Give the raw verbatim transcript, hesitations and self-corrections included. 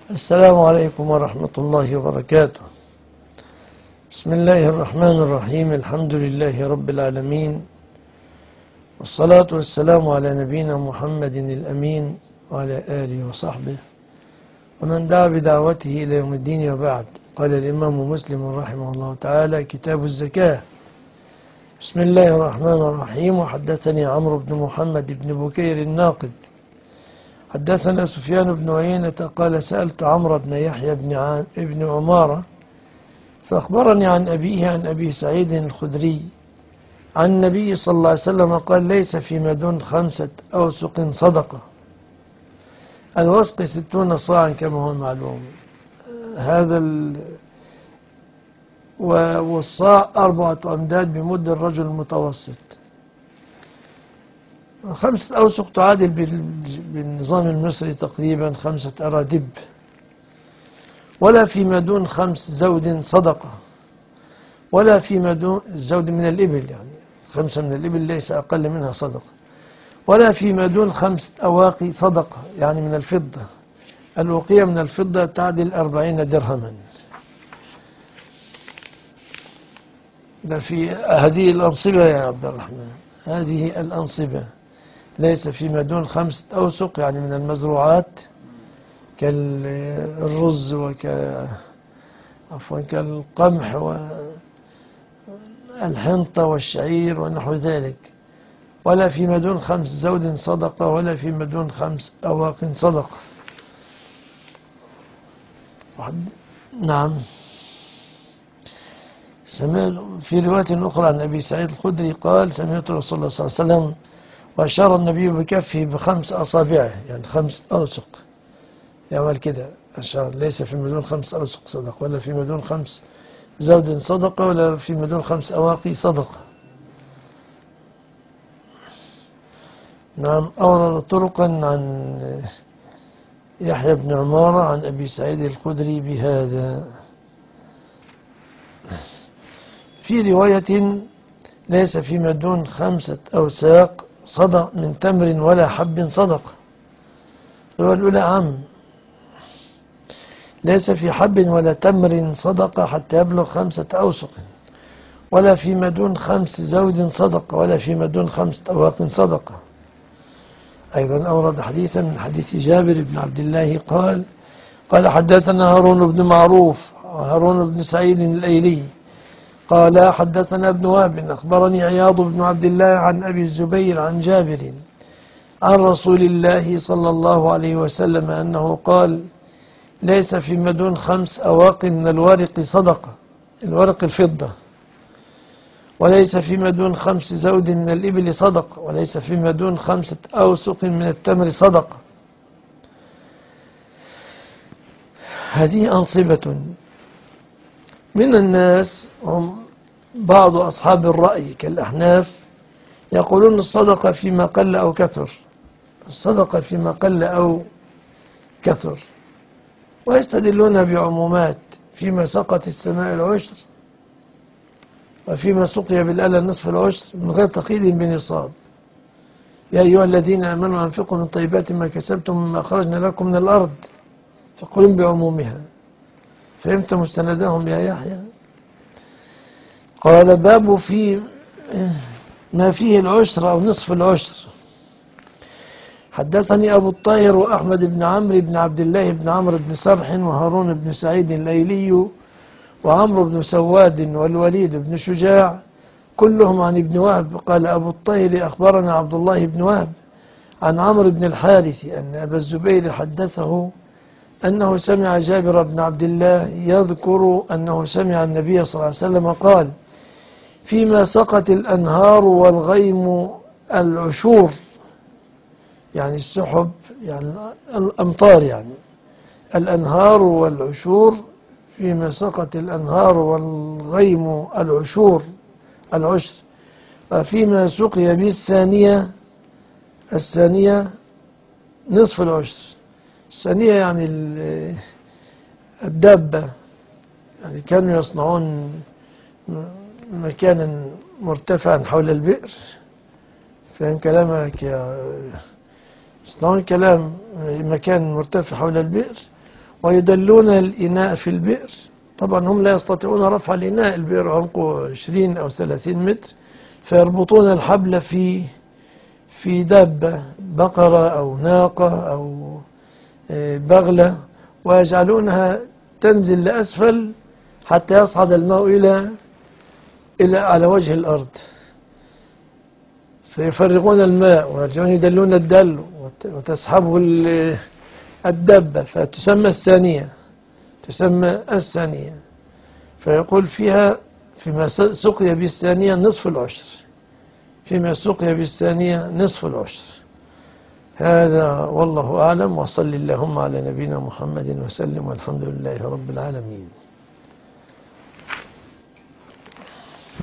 السلام عليكم ورحمة الله وبركاته. بسم الله الرحمن الرحيم. الحمد لله رب العالمين، والصلاة والسلام على نبينا محمد الأمين وعلى آله وصحبه ومن دعا بدعوته إلى يوم الدين، وبعد. قال الإمام مسلم رحمه الله تعالى: كتاب الزكاة. بسم الله الرحمن الرحيم. وحدثني عمرو بن محمد بن بكير الناقد حدثنا سفيان بن عيينة قال: سألت عمرو بن يحيى بن, عام بن عمارة فأخبرني عن أبيه عن أبي سعيد الخدري عن النبي صلى الله عليه وسلم قال: ليس فيما دون خمسة أوسق صدقة. الوسق ستون صاعا كما هو معلوم. هذا ال... والصاع أربعة أمداد بمد الرجل المتوسط. خمسة أوسق تعادل بالنظام المصري تقريبا خمسة أرادب. ولا فيما دون خمس زود صدقة، ولا فيما دون الزود من الإبل، يعني خمسة من الإبل ليس أقل منها صدقة. ولا فيما دون خمس أواقي صدقة، يعني من الفضة. الأوقية من الفضة تعدل أربعين درهما. ده في هذه الأنصبة يا عبد الرحمن، هذه الأنصبة. ليس فيما دون خمسة أوسق، يعني من المزروعات كالرز وك عفوا كالقمح والحنطة والشعير ونحو ذلك. ولا فيما دون خمس زود صدقة، ولا فيما دون خمس أواق صدقة. نعم. سمعت في رواية أخرى عن أبي سعيد الخدري قال: سمعت رسول الله صلى الله عليه وسلم وأشار النبي بكفه بخمس أصابعه، يعني خمس أوسق. يعمل كده أشار: ليس في مدون خمس أوسق صدق، ولا في مدون خمس زود صدقة، ولا في مدون خمس أواقي صدقة. نعم. أورد طرقا عن يحيى بن عمارة عن أبي سعيد الخدري بهذا. في رواية: ليس فيما دون خمسة أوساق صدق من تمر ولا حب صدقة. الرواية الأولى عام: ليس في حب ولا تمر صدقة حتى يبلغ خمسة أوسق. ولا فيما دون خمس زود صدقة، ولا فيما دون خمسة أواق صدقة. أيضا أورد حديثا من حديث جابر بن عبد الله قال: قال حدثنا هارون بن معروف وهارون بن سعيد الأيلي قال حدثنا ابن وهب أخبرني عياض بن عبد الله عن أبي الزبير عن جابر عن رسول الله صلى الله عليه وسلم أنه قال: ليس في مدون خمس أواق من الورق صدقة، الورق الفضة. وليس في مدون خمس زود من الإبل صدقة، وليس في مدون خمسة أوسق من التمر صدقة. هذه أنصبة. من الناس هم بعض أصحاب الرأي كالأحناف يقولون الصدقة فيما قل أو كثر، الصدقة فيما قل أو كثر، ويستدلون بعمومات: فيما سقط السماء العشر، وفيما سقي بالآلة نصف العشر، من غير تقييد بنصاب. يا أيها الذين آمنوا أنفقوا من طيبات ما كسبتم مما أخرجنا لكم من الأرض، فقلوا بعمومها. فهمت مستندهم يا يحيى؟ قال: باب في ما فيه العشر أو نصف العشر. حدثني أبو الطاهر وأحمد بن عمرو بن عبد الله بن عمرو بن سرح وهارون بن سعيد الأيلي وعمرو بن سواد والوليد بن شجاع كلهم عن ابن وهب. قال أبو الطاهر: أخبرنا عبد الله بن وهب عن عمرو بن الحارث أن أبا الزبير حدثه أنه سمع جابر بن عبد الله يذكر أنه سمع النبي صلى الله عليه وسلم قال: فيما سقط الأنهار والغيم العشور، يعني السحب، يعني الأمطار، يعني الأنهار والعشور. فيما سقط الأنهار والغيم العشور العشر. وفيما سقي بالثانية الثانية نصف العشر. الثانية يعني الدابة، يعني كانوا يصنعون مكانا مرتفعا حول البئر. فهم كلامك يا يصنعون كلام مكان مرتفع حول البئر، ويدلون الإناء في البئر. طبعا هم لا يستطيعون رفع الإناء، البئر عمقه عشرين أو ثلاثين متر، فيربطون الحبل في في دابة، بقرة أو ناقة أو بغلة، ويجعلونها تنزل لأسفل حتى يصعد الماء إلى إلى على وجه الأرض، فيفرغون الماء ويرجعون يدلون الدل وتسحبه الدبة، فتسمى الثانية، تسمى الثانية. فيقول فيها فيما سقي بالثانية نصف العشر، فيما سقي بالثانية نصف العشر. هذا والله أعلم، وصل اللهم على نبينا محمد وسلم، والحمد لله رب العالمين.